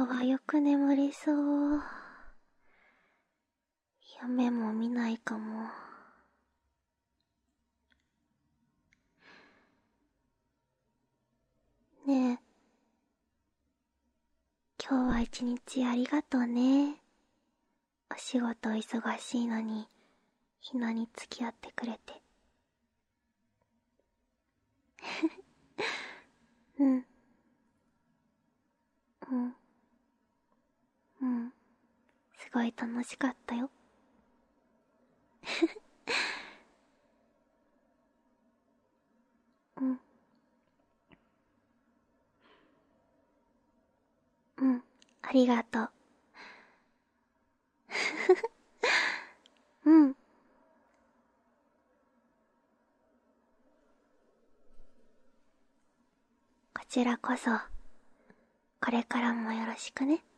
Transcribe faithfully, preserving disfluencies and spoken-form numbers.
今日はよく眠れそう。夢も見ないかも。ねえ、今日は一日ありがとうね。お仕事忙しいのにひなに付き合ってくれて。うんうんうん、すごい楽しかったよ。うんうん、ありがとう。うん、こちらこそこれからもよろしくね。